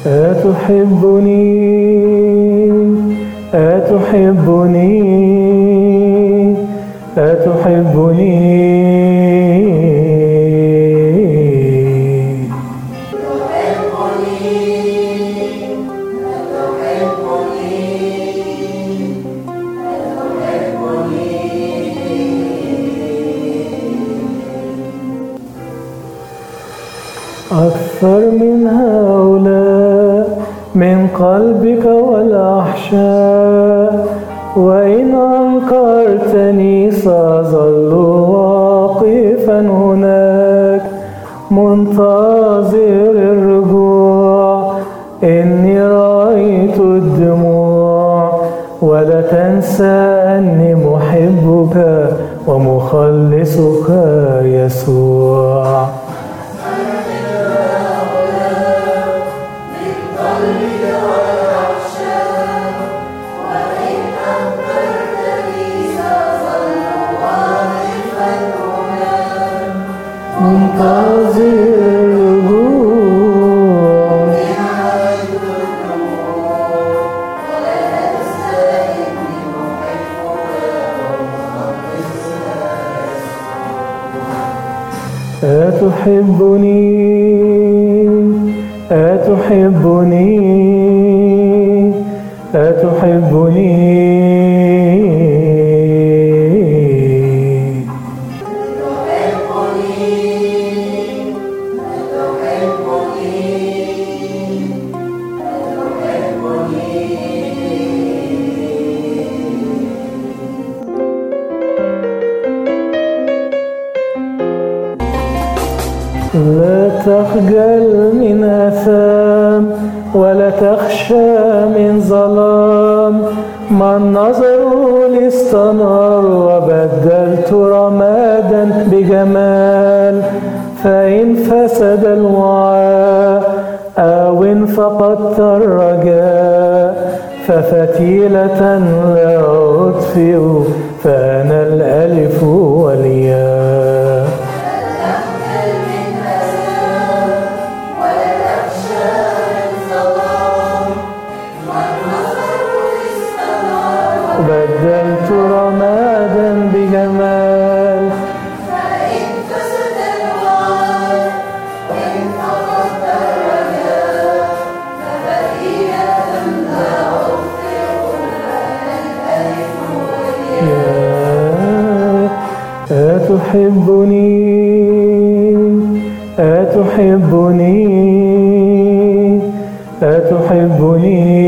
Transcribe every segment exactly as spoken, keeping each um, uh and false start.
أتحبني أتحبني أتحبني أكثر من هؤلاء من قلبك والأحشاء، وإن أنكرتني سأظل واقفا هناك منتظر الرجوع. إني رأيت الدموع، ولا تنسى أني محبك ومخلصك يسوع. منتظر الرجوع. أتحبني أتحبني أتحبني لا تخجل من آثام ولا تخشى من ظلام. من نظروا لي استنار وبدلت رمادا بجمال. فإن فسد الوعاء أو إن فقدت الرجاء ففتيلة لا أطفئ، فأنا الألف والياء. بدلت رمادا بجمال. فإن فسد الوعاء وإن فقدت الرجاء ففتيلة لا أطفئ، فأنا الألف والياء. أتحبني أتحبني أتحبني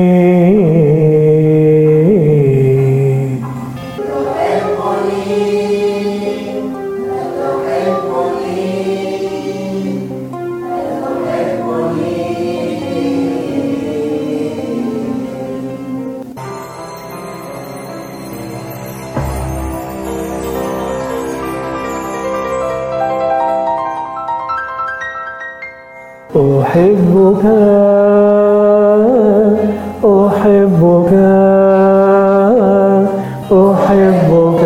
أحبك أحبك أحبك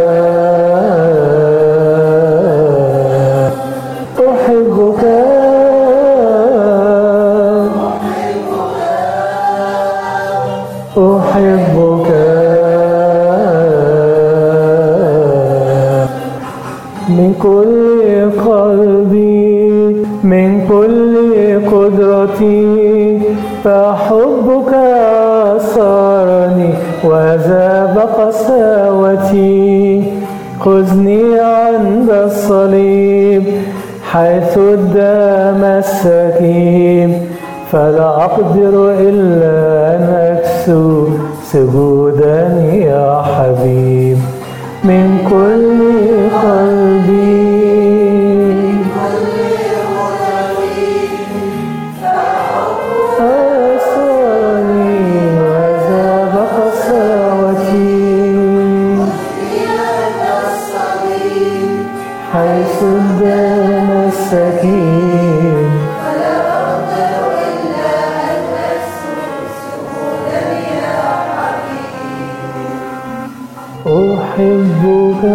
أحبك أحبك من كل قلبي من كل قدرتي. فحبك أسرني وذاب قساوتي. خذني عند الصليب حيث الدم السكيب، فلا أقدر إلا أن أكسو سجودا يا حبيب. من كل قلبي حيث الدم السكين، فلا أقدر إلا أن أسجد سجودا يا حبيب. أحبك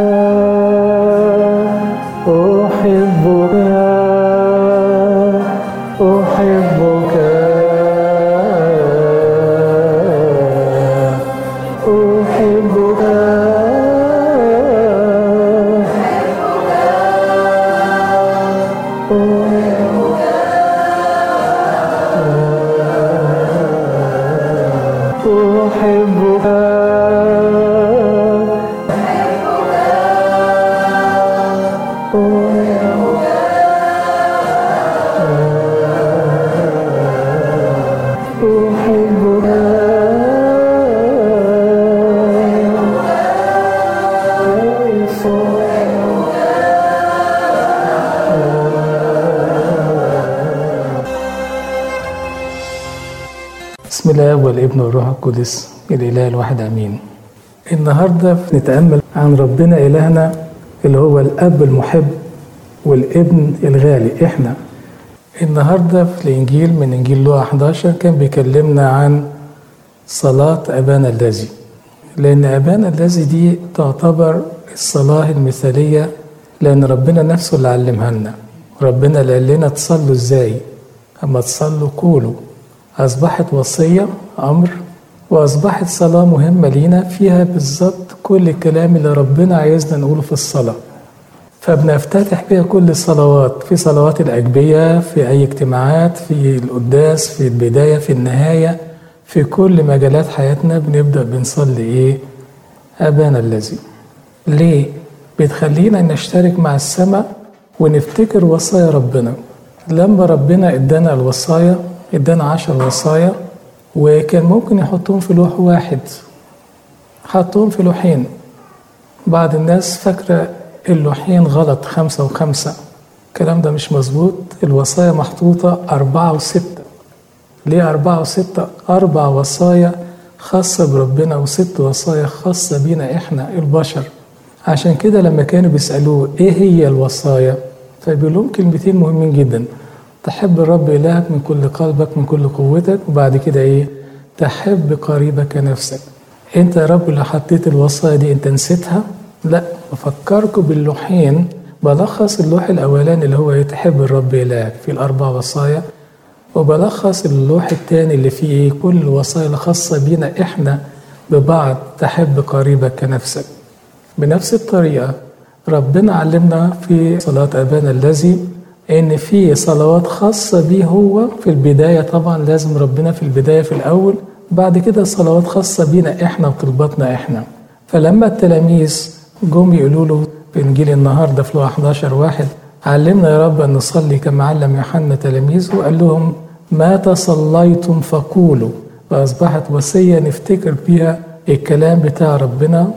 أحبك أحبك أحبك بسم الله والابن والروح القدس الإله الواحد آمين. النهارده نتأمل عن ربنا إلهنا اللي هو الأب المحب والابن الغالي إحنا. النهارده في الإنجيل من إنجيل لوقا أحد عشر كان بيكلمنا عن صلاة أبانا الذي، لأن أبانا الذي دي تعتبر الصلاة المثالية، لأن ربنا نفسه اللي علمها لنا. ربنا اللي قال لنا تصلوا إزاي، أما تصلوا قولوا. أصبحت وصية أمر، وأصبحت صلاة مهمة لينا فيها بالظبط كل الكلام اللي ربنا عايزنا نقوله في الصلاة. فبنفتتح بيها كل الصلوات، في صلوات الأجبية، في أي اجتماعات، في القداس، في البداية، في النهاية، في كل مجالات حياتنا بنبدأ بنصلي إيه؟ أبانا الذي. ليه؟ بتخلينا نشترك مع السماء ونفتكر وصايا ربنا. لما ربنا ادانا الوصايا ادانا عشر وصايا، وكان ممكن يحطهم في لوح واحد، حطهم في لوحين. بعض الناس فاكرة اللوحين غلط، خمسة وخمسة. الكلام ده مش مظبوط. الوصايا محطوطة أربعة وستة. ليه أربعة وستة؟ أربع وصايا خاصة بربنا وست وصايا خاصة بينا إحنا البشر. عشان كده لما كانوا بيسألوه إيه هي الوصايا، فبيقول لهم كلمتين مهمين جدا: تحب الرب إلهك من كل قلبك من كل قوتك، وبعد كده إيه؟ تحب قريبك نفسك. أنت يا رب اللي حطيت الوصايا دي أنت نسيتها؟ لا، بفكركم باللوحين. بلخص اللوح الأولاني اللي هو تحب الرب إلهك في الأربع وصايا، وبلخص اللوح الثاني اللي فيه إيه؟ كل الوصايا الخاصة بينا إحنا ببعض، تحب قريبك كنفسك. بنفس الطريقة ربنا علمنا في صلاة أبانا الذي إن في صلوات خاصة بيه هو في البداية. طبعا لازم ربنا في البداية في الأول، بعد كده صلوات خاصة بينا إحنا وطلباتنا إحنا. فلما التلاميذ جم يقولوا له في إنجيل النهاردة في لوقا أحد عشر واحد: علمنا يا رب أن نصلي كما علم يوحنا تلاميذه، وقال لهم: ما تصليتم فقولوا. فأصبحت وصية نفتكر بيها الكلام بتاع ربنا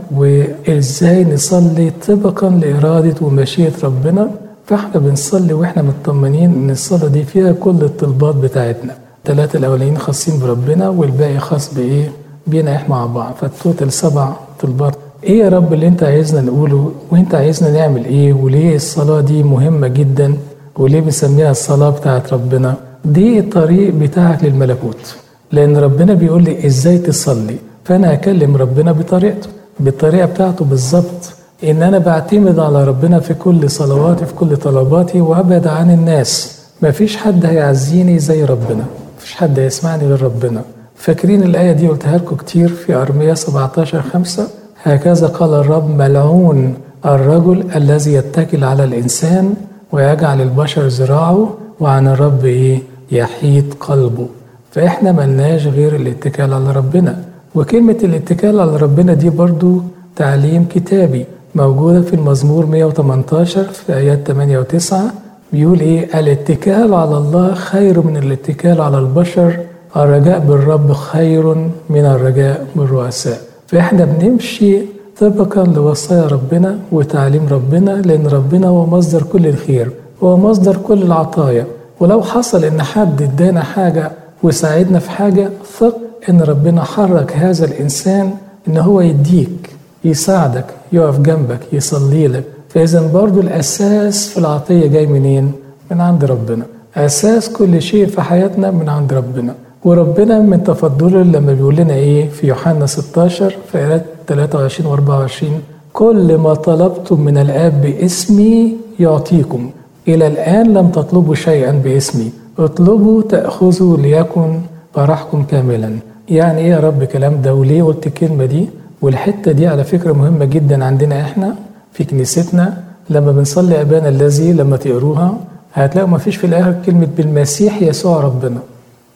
وإزاي نصلي طبقا لإرادة ومشيئة ربنا. فاحنا بنصلي واحنا مطمنين ان الصلاه دي فيها كل الطلبات بتاعتنا. الثلاثه الاولانيين خاصين بربنا والباقي خاص بايه؟ بينا احنا مع بعض. فالتوتال سبع طلبات. ايه يا رب اللي انت عايزنا نقوله، وانت عايزنا نعمل ايه، وليه الصلاه دي مهمه جدا، وليه بنسميها الصلاه بتاعت ربنا؟ دي الطريق بتاعك للملكوت. لان ربنا بيقول لي ازاي تصلي، فانا هكلم ربنا بطريقته، بالطريقه بتاعته بالظبط. إن أنا بعتمد على ربنا في كل صلواتي في كل طلباتي، وأبعد عن الناس. مفيش حد هيعزيني زي ربنا، مفيش حد هيسمعني غير ربنا. فاكرين الآية دي قلتها لكم كتير في أرمية سبعة عشر خمسة: هكذا قال الرب: ملعون الرجل الذي يتكل على الإنسان ويجعل البشر ذراعه، وعن الرب إيه؟ يحيد قلبه. فإحنا ملناش غير الاتكال على ربنا. وكلمة الاتكال على ربنا دي برضو تعليم كتابي موجودة في المزمور مئة وثمانية عشر في آيات ثمانية وتسعة. بيقول إيه؟ الاتكال على الله خير من الاتكال على البشر، الرجاء بالرب خير من الرجاء بالرؤساء. فإحنا بنمشي طبقا لوصايا ربنا وتعليم ربنا، لأن ربنا هو مصدر كل الخير، هو مصدر كل العطايا. ولو حصل إن حد ادانا حاجة وساعدنا في حاجة، ثق إن ربنا حرك هذا الإنسان إن هو يديك، يساعدك، يقف جنبك، يصلي لك. فإذا برضو الأساس في العطية جاي منين؟ من عند ربنا. أساس كل شيء في حياتنا من عند ربنا. وربنا من تفضله لما بيقول لنا إيه في يوحنا ستة عشر في آيات ثلاثة وعشرين وأربعة وعشرين: كل ما طلبتم من الآب باسمي يعطيكم، إلى الآن لم تطلبوا شيئا باسمي، اطلبوا تأخذوا ليكن فرحكم كاملا. يعني إيه يا رب كلام ده، وليه قلت الكلمة دي؟ والحتة دي على فكرة مهمة جدا عندنا إحنا في كنيستنا. لما بنصلي أبانا الذي، لما تقروها هتلاقوا ما فيش في الآخر كلمة بالمسيح يسوع ربنا.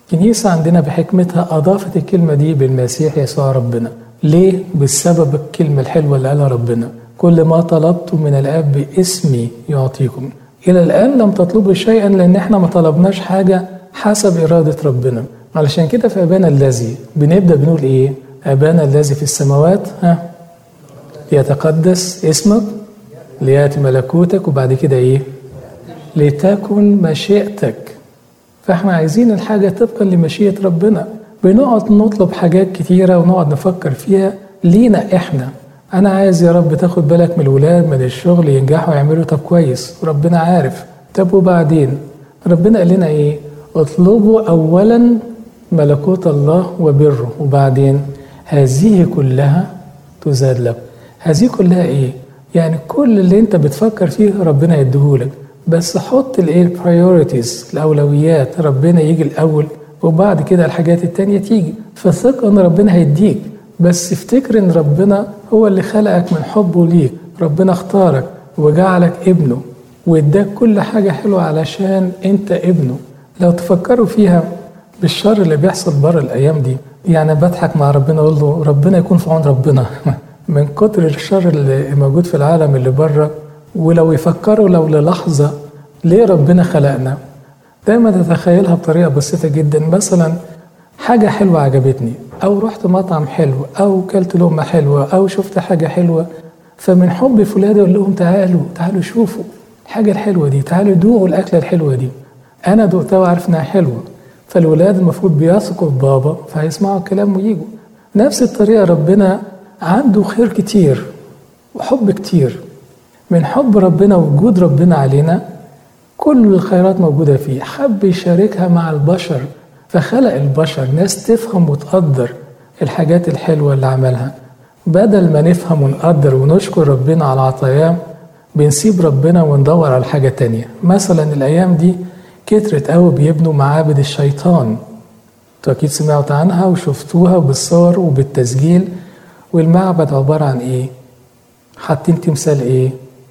الكنيسة عندنا بحكمتها أضافت الكلمة دي بالمسيح يسوع ربنا. ليه؟ بسبب الكلمة الحلوة اللي قالها ربنا: كل ما طلبتم من الآب باسمي يعطيكم. إلى الآن لم تطلبوا شيئا، لأن احنا ما طلبناش حاجة حسب إرادة ربنا. علشان كده في أبانا الذي بنبدأ بنقول إيه؟ أبانا الذي في السماوات، ها يتقدس اسمك، ليأتي ملكوتك، وبعد كده إيه؟ لتكن مشيئتك. فاحنا عايزين الحاجة طبقا لمشيئة ربنا. بنقعد نطلب حاجات كتيرة ونقعد نفكر فيها لينا احنا. انا عايز يا رب تاخد بالك من الولاد من الشغل ينجحوا يعملوا، طب كويس، ربنا عارف. طب وبعدين ربنا قال لنا ايه؟ اطلبوا اولا ملكوت الله وبره، وبعدين هذه كلها تزاد لكم. هذه كلها ايه؟ يعني كل اللي انت بتفكر فيه ربنا يديهولك، بس حط الايه البرايورتيز، الاولويات. ربنا يجي الاول وبعد كده الحاجات التانية تيجي. فثق ان ربنا هيديك، بس افتكر ان ربنا هو اللي خلقك من حبه ليك. ربنا اختارك وجعلك ابنه واداك كل حاجة حلوة علشان انت ابنه. لو تفكروا فيها بالشر اللي بيحصل بره الايام دي، يعني بضحك مع ربنا اقول له ربنا يكون في عون ربنا من كتر الشر اللي موجود في العالم اللي بره. ولو يفكروا لو للحظة ليه ربنا خلقنا، دايما تتخيلها بطريقة بسيطة جدا. مثلا حاجة حلوة عجبتني، أو رحت مطعم حلو، أو كلت لقمة حلوة، أو شفت حاجة حلوة، فمن حب فلان يقول لهم تعالوا تعالوا شوفوا الحاجة الحلوة دي، تعالوا دوقوا الأكلة الحلوة دي، أنا دوقتها وعارف إنها حلوة. فالولاد المفروض بيثقوا في بابا فهيسمعوا الكلام ويجوا. نفس الطريقة ربنا عنده خير كتير وحب كتير. من حب ربنا ووجود ربنا علينا كل الخيرات موجودة فيه، حب يشاركها مع البشر، فخلق البشر ناس تفهم وتقدر الحاجات الحلوة اللي عملها. بدل ما نفهم ونقدر ونشكر ربنا على عطاياه، بنسيب ربنا وندور على حاجة تانية. مثلا الأيام دي كترت قوي بيبنوا معابد الشيطان، انتوا أكيد سمعت عنها وشفتوها بالصور وبالتسجيل. والمعبد عبارة عن إيه؟ حاطين تمثال إيه؟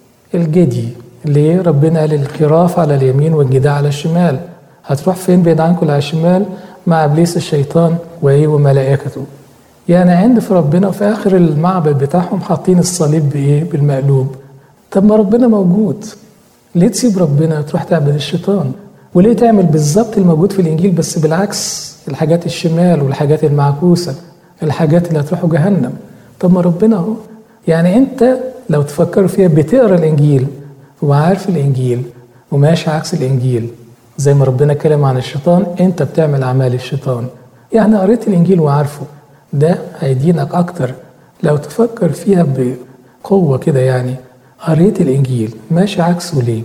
الجدي. ليه؟ ربنا قال الخراف على اليمين والجداع على الشمال. هتروح فين بعيد عنكم على الشمال؟ مع ابليس الشيطان وايه وملائكته. يعني عند في ربنا وفي اخر المعبد بتاعهم حاطين الصليب بايه؟ بالمقلوب. طب ما ربنا موجود، ليه تسيب ربنا تروح تعبد الشيطان؟ وليه تعمل بالظبط الموجود في الانجيل بس بالعكس؟ الحاجات الشمال والحاجات المعكوسه، الحاجات اللي هتروحوا جهنم. طب ما ربنا اهو. يعني انت لو تفكروا فيها بتقرا الانجيل وعارف الانجيل وماشي عكس الانجيل، زي ما ربنا اتكلم عن الشيطان انت بتعمل اعمال الشيطان. يعني قريت الانجيل وعارفه، ده هيدينك اكتر. لو تفكر فيها بقوه كده، يعني قريت الانجيل ماشي عكسه ليه؟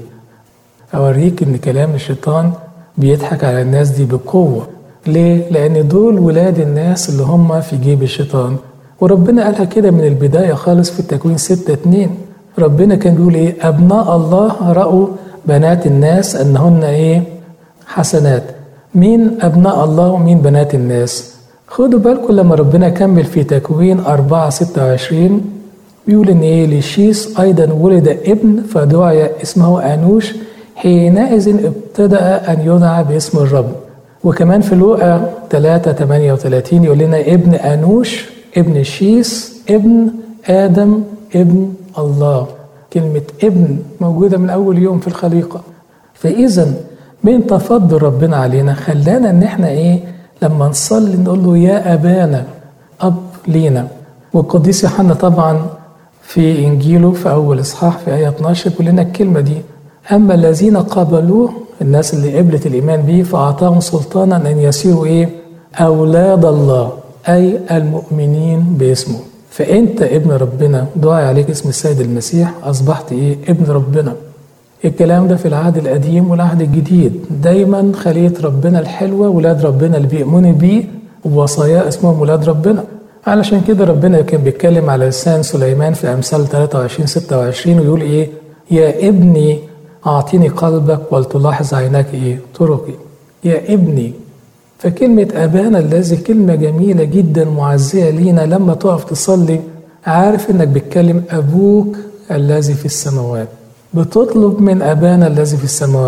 اوريك ان كلام الشيطان بيضحك على الناس دي بقوه. ليه؟ لان دول ولاد الناس اللي هم في جيب الشيطان. وربنا قالها كده من البدايه خالص في التكوين ستة اتنين. ربنا كان بيقول ايه؟ ابناء الله رأوا بنات الناس انهن ايه؟ حسنات. مين ابناء الله ومين بنات الناس؟ خدوا بالكم لما ربنا كمل في تكوين أربعة ستة وعشرين بيقول ان ايه؟ لشيس ايضا ولد ابن فدعي اسمه انوش، حينئذ ابتدأ ان يدعى باسم الرب. وكمان في لوقا ثلاثة ثمانية وثلاثين يقول لنا ابن انوش ابن شيس ابن ادم ابن الله. كلمة ابن موجودة من أول يوم في الخليقة. فإذا من تفضل ربنا علينا خلانا إن إحنا إيه؟ لما نصلي نقول له يا أبانا، أب لينا. والقديس يوحنا طبعا في إنجيله في أول إصحاح في آية اتناشر بيقول لنا الكلمة دي: أما الذين قبلوه، الناس اللي قبلت الإيمان به، فأعطاهم سلطانا أن يصيروا إيه؟ أولاد الله، أي المؤمنين باسمه. فأنت ابن ربنا، دعي عليك اسم السيد المسيح، أصبحت إيه؟ ابن ربنا. الكلام ده في العهد القديم والعهد الجديد. دايما خلية ربنا الحلوة، ولاد ربنا اللي بيؤمنوا بيه ووصاياه اسمهم ولاد ربنا. علشان كده ربنا كان بيتكلم على لسان سليمان في أمثال ثلاثة وعشرين ستة وعشرين ويقول إيه؟ يا ابني أعطيني قلبك ولتلاحظ عيناك إيه؟ طرقي. يا ابني. فكلمة أبانا الذي كلمة جميلة جدا معزية لينا. لما تقف تصلي عارف إنك بتكلم أبوك الذي في السماوات، بتطلب من أبانا الذي في السماوات.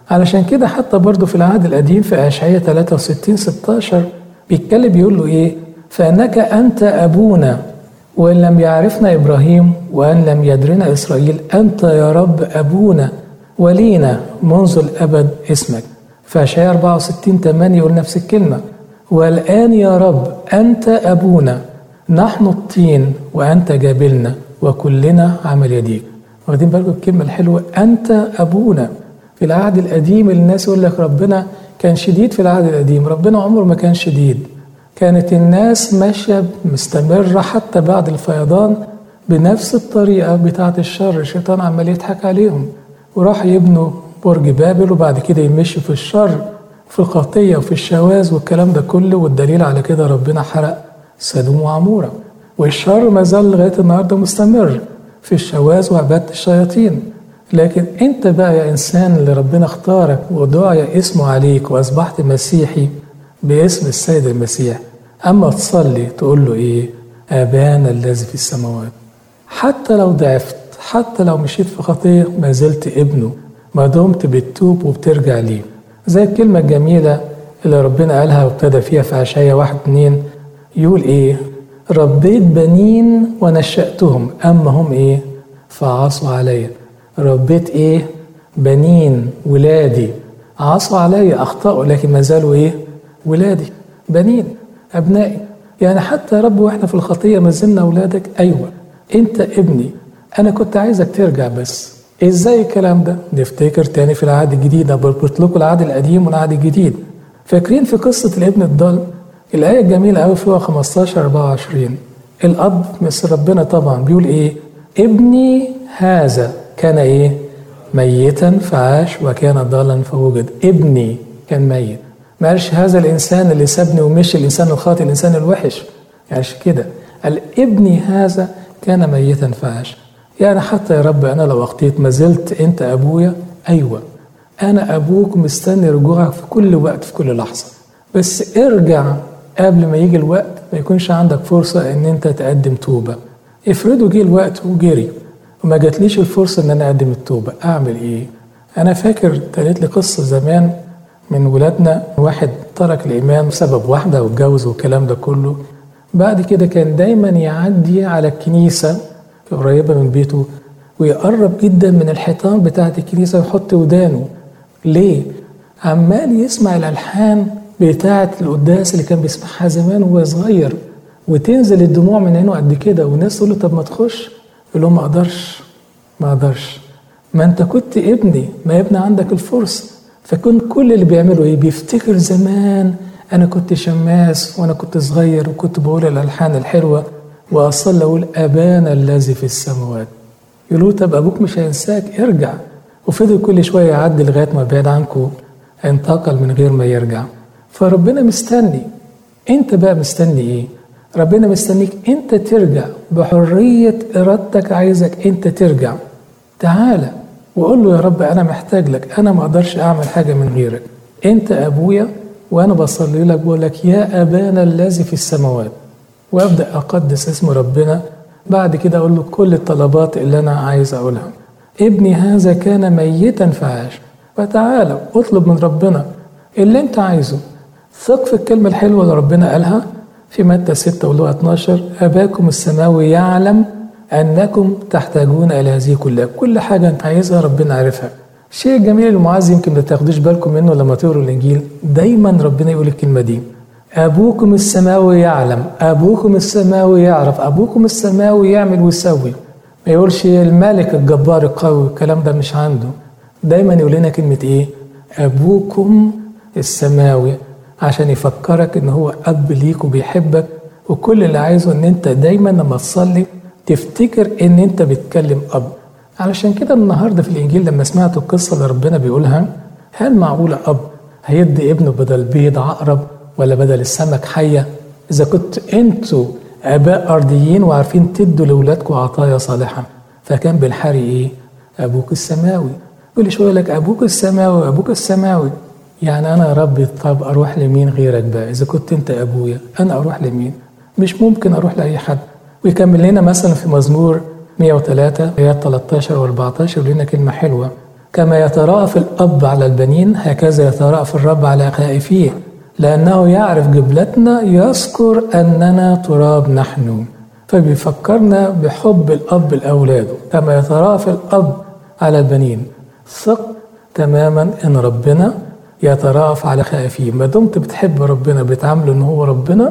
علشان كده حتى برضو في العهد القديم في اشعياء ثلاثة وستين ستاشر بيتكلم بيقول له ايه؟ فانك انت ابونا وان لم يعرفنا ابراهيم وان لم يدرنا اسرائيل، انت يا رب ابونا ولينا منذ الابد اسمك. في اشعياء أربعة وستين ثمانية يقول نفس الكلمه، والان يا رب انت ابونا نحن الطين وانت جابلنا وكلنا عمل يديك. واخدين بالكم الكلمه الحلوه؟ انت ابونا. في العهد القديم الناس يقول لك ربنا كان شديد، في العهد القديم ربنا عمره ما كان شديد. كانت الناس ماشيه مستمره حتى بعد الفيضان بنفس الطريقه بتاعه الشر، الشيطان عمال يضحك عليهم وراح يبنوا برج بابل وبعد كده يمشوا في الشر في الخطيه وفي الشواذ والكلام ده كله. والدليل على كده ربنا حرق سدوم وعموره، والشر ما زال لغايه النهارده مستمر في الشواذ وعباده الشياطين. لكن انت بقى يا انسان اللي ربنا اختارك ودعي اسمه عليك واصبحت مسيحي باسم السيد المسيح، اما تصلي تقول له ايه؟ ابانا الذي في السماوات. حتى لو ضعفت، حتى لو مشيت في خطيه، ما زلت ابنه ما دمت بتتوب وبترجع ليه. زي الكلمه الجميله اللي ربنا قالها وابتدى فيها في اشعياء واحد اتنين يقول ايه؟ ربيت بنين ونشأتهم اما هم ايه؟ فعصوا عليا. ربيت ايه؟ بنين، ولادي عصوا عليا، اخطأوا لكن ما زالوا ايه؟ ولادي، بنين، ابنائي. يعني حتى يا رب واحنا في الخطيه ما زلنا اولادك. ايوه انت ابني، انا كنت عايزك ترجع. بس ازاي الكلام ده؟ نفتكر تاني في العهد الجديد، انا بربط لكم العهد القديم والعهد الجديد. فاكرين في قصه الابن الضال الايه الجميله قوي في خمستاشر أربعة وعشرين، الاب مثل ربنا طبعا بيقول ايه؟ ابني هذا كان ايه؟ ميتا فعاش وكان ضالا فوجد. ابني كان ميت، ما قالش هذا الانسان اللي سابني ومشي، الانسان الخاطئ، الانسان الوحش، يعني كده. قال ابني هذا كان ميتا فعاش. يعني حتى يا رب انا لو اخطيت ما زلت انت ابويا. ايوه انا ابوك مستني رجوعك في كل وقت في كل لحظه، بس ارجع قبل ما يجي الوقت ما يكونش عندك فرصه ان انت تقدم توبه. افرضوا جه الوقت وجري وما جاتليش الفرصه ان انا اقدم التوبه، اعمل ايه؟ انا فاكر قالت لي قصه زمان من ولادنا، واحد ترك الايمان بسبب واحده واتجوز والكلام ده كله. بعد كده كان دايما يعدي على الكنيسه قريبه من بيته ويقرب جدا من الحيطان بتاعه الكنيسه ويحط ودانه. ليه؟ عمال يسمع الالحان بتاعه القداس اللي كان بيسمعها زمان وهو صغير، وتنزل الدموع من عينه قد كده. والناس تقول له طب ما تخش، يقول لهم ما اقدرش ما اقدرش. ما انت كنت ابني، ما يا ابني عندك الفرصه. فكنت كل اللي بيعمله ايه؟ بيفتكر زمان انا كنت شماس وانا كنت صغير وكنت بقول الالحان الحلوه واصلي اقول ابانا الذي في السماوات. يقولوا طب ابوك مش هينساك، ارجع. وفضل كل شويه يعدي لغايه ما بعد عنكم انتقل من غير ما يرجع. فربنا مستني. انت بقى مستني ايه؟ ربنا مستنيك انت ترجع بحريه ارادتك، عايزك انت ترجع. تعالى وقول له يا رب انا محتاج لك، انا ما اقدرش اعمل حاجه من غيرك، انت ابويا وانا بصلي لك بقول لك يا ابانا الذي في السماوات، وابدا اقدس اسم ربنا. بعد كده اقول له كل الطلبات اللي انا عايز اقولها. ابني هذا كان ميتا فعاش. فتعالى اطلب من ربنا اللي انت عايزه. ثق في الكلمه الحلوه اللي ربنا قالها في متى ستة ولوقا اتناشر، اباكم السماوي يعلم انكم تحتاجون الى هذه كلها. كل حاجه انت عايزها ربنا عارفها. الشيء الجميل المعز يمكن ما تاخدوش بالكم منه لما تقروا الانجيل، دايما ربنا يقول الكلمه دي، ابوكم السماوي يعلم، ابوكم السماوي يعرف، ابوكم السماوي يعمل ويسوي. ما يقولش الملك الجبار القوي، الكلام ده مش عنده. دايما يقول لنا كلمه ايه؟ ابوكم السماوي، عشان يفكرك ان هو اب ليك وبيحبك. وكل اللي عايزه ان انت دايما لما تصلي تفتكر ان انت بتكلم اب. علشان كده النهارده في الانجيل لما سمعت القصه اللي ربنا بيقولها، هل معقوله اب هيدي ابنه بدل بيض عقرب ولا بدل السمك حيه؟ اذا كنت انتوا اباء ارضيين وعارفين تدوا لاولادكم عطايا صالحه، فكان بالحري ايه؟ ابوك السماوي. كل شويه لك ابوك السماوي ابوك السماوي. يعني انا يا ربي طب اروح لمين غيرك بقى؟ اذا كنت انت ابويا انا اروح لمين؟ مش ممكن اروح لاي حد. ويكمل لنا مثلا في مزمور مية وتلاتة ايات تلتاشر واربعتاشر يقول لنا كلمه حلوه، كما يتراءف الأب على البنين هكذا يتراءف الرب على خائفيه، لأنه يعرف جبلتنا، يذكر أننا تراب نحن. فبيفكرنا بحب الأب لأولاده كما يتراءف الأب على البنين. ثق تماما إن ربنا يتراءف على خائفيه. ما دمت بتحب ربنا، بتعامله إن هو ربنا،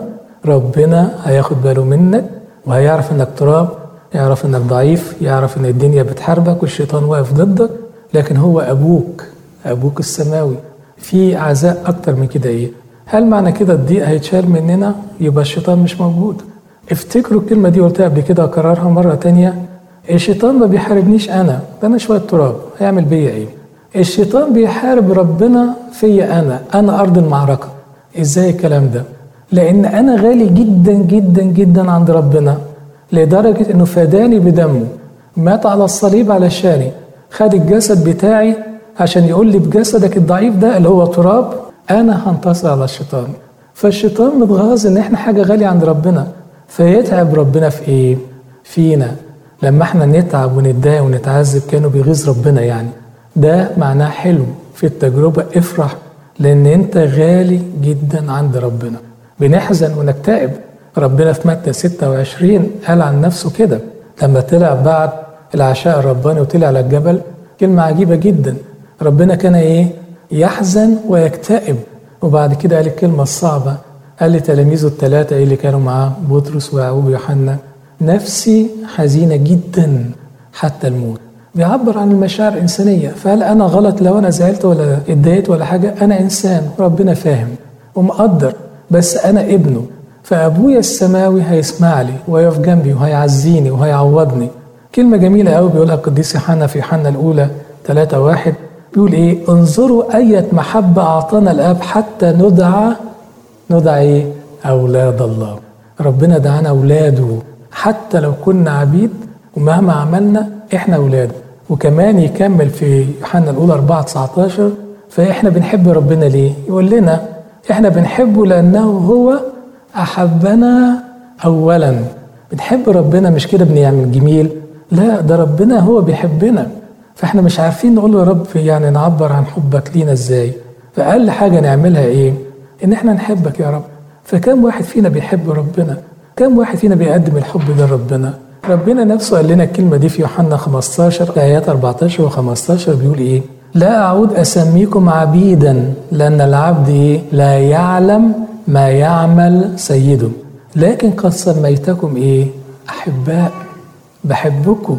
ربنا هياخد باله منك وهيعرف إنك تراب، يعرف إنك ضعيف، يعرف إن الدنيا بتحاربك والشيطان واقف ضدك، لكن هو أبوك، أبوك السماوي. في عزاء أكتر من كده إيه؟ هل معنى كده الضيق هيتشال مننا يبقى الشيطان مش موجود؟ افتكروا الكلمة دي قلتها قبل كده أكررها مرة تانية. الشيطان ما بيحاربنيش أنا، ده أنا شوية تراب، هيعمل بيا إيه؟ الشيطان بيحارب ربنا فيا أنا، أنا أرض المعركة. إزاي الكلام ده؟ لأن أنا غالي جدا جدا جدا عند ربنا، لدرجة إنه فداني بدمه، مات على الصليب علشاني، خد الجسد بتاعي عشان يقول لي بجسدك الضعيف ده اللي هو تراب أنا هنتصر على الشيطان. فالشيطان متغاظ إن إحنا حاجة غالية عند ربنا، فيتعب ربنا في إيه؟ فينا. لما إحنا نتعب ونتضايق ونتعذب كانوا بيغيظ ربنا يعني. ده معناه حلو في التجربة، افرح لأن أنت غالي جدا عند ربنا. بنحزن ونكتئب. ربنا في متى ستة وعشرين قال عن نفسه كده لما طلع بعد العشاء الرباني وطلع على الجبل، كلمة عجيبة جدا. ربنا كان إيه؟ يحزن ويكتئب. وبعد كده قال الكلمة الصعبة، قال لتلاميذه الثلاثة اللي كانوا معاه بطرس ويعقوب ويوحنا: نفسي حزينة جدا حتى الموت. بيعبر عن المشاعر الإنسانية. فهل أنا غلط لو أنا زعلت ولا اتضايقت ولا حاجة؟ أنا إنسان، ربنا فاهم ومقدر، بس أنا ابنه، فأبويا السماوي هيسمع لي ويقف جنبي وهيعزيني وهيعوضني. كلمة جميلة قوي بيقولها القديس يوحنا في يوحنا الأولى ثلاثة واحد، بيقول إيه؟ انظروا أية محبة أعطانا الآب حتى ندعى ندعى إيه؟ أولاد الله. ربنا دعانا أولاده حتى لو كنا عبيد، ومهما عملنا إحنا أولاده. وكمان يكمل في يوحنا الأولى أربعة تسعتاشر، فإحنا بنحب ربنا ليه؟ يقول لنا إحنا بنحبه لأنه هو أحبنا أولا. بنحب ربنا مش كده بنعمل جميل، لا، ده ربنا هو بيحبنا. فإحنا مش عارفين نقول له يا رب يعني نعبر عن حبك لينا إزاي. فأقل حاجة نعملها إيه؟ إن إحنا نحبك يا رب. فكم واحد فينا بيحب ربنا؟ كم واحد فينا بيقدم الحب ده لربنا؟ ربنا نفسه قال لنا الكلمة دي في يوحنا خمستاشر آيات أربعتاشر وخمستاشر، بيقول إيه؟ لا أعود أسميكم عبيدا لأن العبد إيه؟ لا يعلم ما يعمل سيده، لكن قد سميتكم إيه؟ أحباء. بحبكم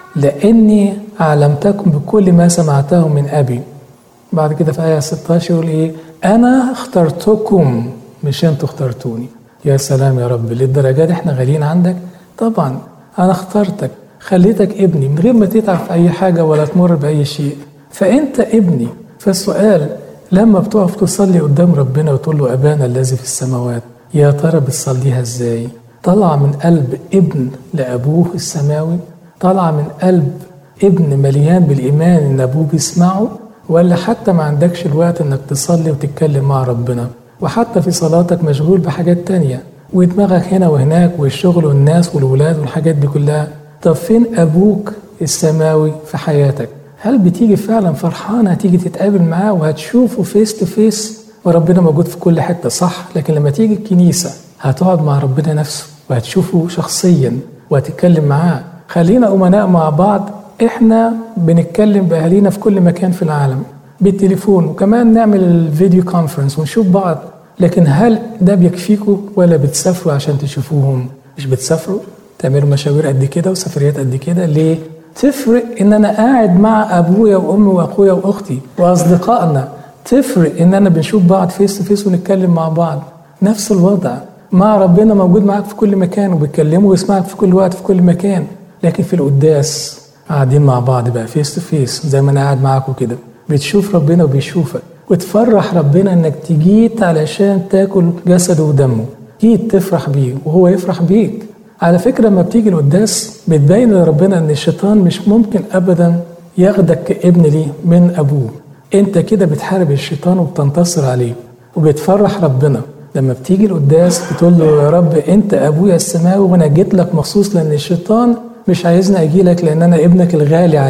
لأني علمتكم بكل ما سمعته من أبي. بعد كده في آية ستاشر يقول إيه؟ أنا اخترتكم مش أنتوا اخترتوني. يا سلام يا رب، للدرجة دي إحنا غاليين عندك؟ طبعا أنا اخترتك، خليتك ابني من غير ما تتعب في أي حاجة ولا تمر بأي شيء، فأنت ابني. فالسؤال لما بتقف تصلي قدام ربنا وتقول له أبانا الذي في السماوات، يا ترى بتصليها إزاي؟ طلع من قلب ابن لأبوه السماوي؟ طلع من قلب ابن مليان بالإيمان إن أبوه بيسمعه؟ ولا حتى ما عندكش الوقت إنك تصلي وتتكلم مع ربنا، وحتى في صلاتك مشغول بحاجات تانية ودماغك هنا وهناك والشغل والناس والولاد والحاجات دي كلها؟ طب فين أبوك السماوي في حياتك؟ هل بتيجي فعلا فرحان هتيجي تتقابل معاه وهتشوفه فيس تو فيس؟ وربنا موجود في كل حتة صح، لكن لما تيجي الكنيسة هتقعد مع ربنا نفسه وهتشوفه شخصيا وهتتكلم معاه. خلينا أمناء مع بعض. احنا بنتكلم بأهالينا في كل مكان في العالم بالتليفون، وكمان نعمل الفيديو كونفرنس ونشوف بعض، لكن هل ده بيكفيكوا ولا بتسافروا عشان تشوفوهم؟ مش بتسافروا تعملوا مشاوير قد كده وسفريات قد كده ليه؟ تفرق ان انا قاعد مع ابويا وامي واخويا واختي واصدقائنا، تفرق ان انا بنشوف بعض فيس تو فيس ونتكلم مع بعض. نفس الوضع مع ربنا، موجود معاك في كل مكان وبيتكلمه ويسمعك في كل وقت في كل مكان، لكن في القداس قاعدين مع بعض بقى فيس تو فيس زي ما انا قاعد معاكم كده، بتشوف ربنا وبيشوفك، وتفرح ربنا انك تجيت علشان تاكل جسده ودمه، جيت تفرح بيه وهو يفرح بيك. على فكرة لما بتيجي القداس بتبين لربنا ان الشيطان مش ممكن ابدا ياخدك كابن ليه من ابوه. انت كده بتحارب الشيطان وبتنتصر عليه وبتفرح ربنا. لما بتيجي القداس بتقول له يا رب انت ابويا السماوي وانا جيت لك مخصوص، لان الشيطان مش عايزني اجي لك لان انا ابنك الغالي عليك.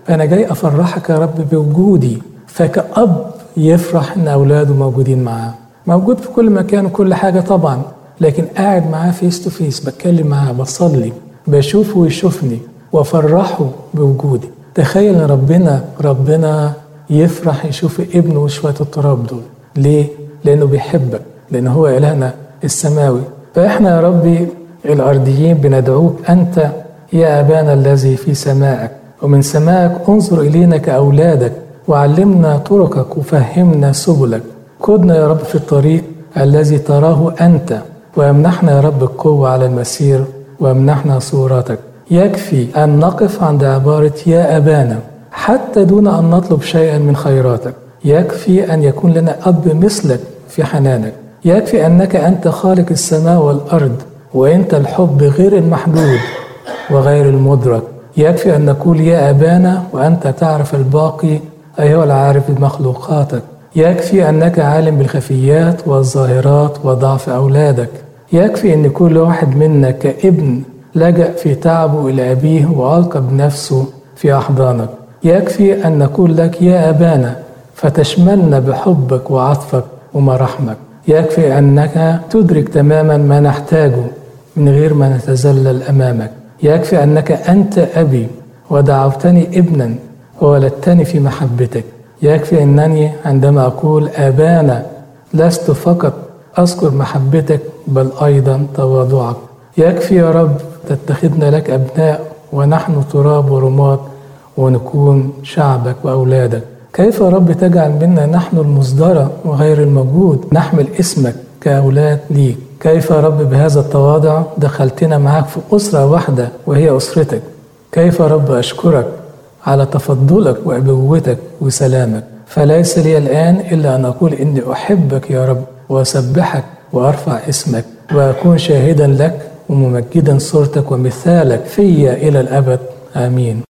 فأنا جاي أفرحك يا رب بوجودي. فكأب يفرح إن أولاده موجودين معاه، موجود في كل مكان وكل حاجة طبعا، لكن قاعد معاه فيس تو فيس، بتكلم معاه، بصلي، بشوفه ويشوفني وأفرحه بوجودي. تخيل إن ربنا ربنا يفرح يشوف ابنه وشوية التراب دول. ليه؟ لأنه بيحبك، لأنه هو إلهنا السماوي. فإحنا يا ربي الأرضيين بندعوك أنت يا أبانا الذي في سمائك، ومن سمائك انظر إلينا كأولادك وعلمنا طرقك وفهمنا سبلك. قدنا يا رب في الطريق الذي تراه أنت، وامنحنا يا رب القوة على المسير، وامنحنا صورتك. يكفي أن نقف عند عبارة يا أبانا حتى دون أن نطلب شيئا من خيراتك. يكفي أن يكون لنا أب مثلك في حنانك. يكفي أنك أنت خالق السماء والأرض، وأنت الحب غير المحدود وغير المدرك. يكفي أن نقول يا أبانا وأنت تعرف الباقي أيها العارف بمخلوقاتك. يكفي أنك عالم بالخفيات والظاهرات وضعف أولادك. يكفي أن كل واحد منا كابن لجأ في تعبه إلى أبيه وألقى بنفسه في أحضانك. يكفي أن نقول لك يا أبانا فتشملنا بحبك وعطفك ومراحمك. يكفي أنك تدرك تماما ما نحتاجه من غير ما نتذلل أمامك. يكفي أنك أنت أبي ودعوتني ابنا وولدتني في محبتك. يكفي أنني عندما أقول آبانا لست فقط أذكر محبتك بل أيضا تواضعك. يكفي يا رب تتخذنا لك أبناء ونحن تراب ورماد ونكون شعبك وأولادك. كيف يا رب تجعل منا نحن المصدرة وغير الموجود نحمل اسمك كأولاد ليك. كيف يا رب بهذا التواضع دخلتنا معاك في أسرة واحدة وهي أسرتك. كيف يا رب أشكرك على تفضلك وأبوتك وسلامك. فليس لي الآن إلا أن أقول إني أحبك يا رب وأسبحك وأرفع اسمك وأكون شاهدا لك وممجدا صورتك ومثالك في إلى الأبد. آمين.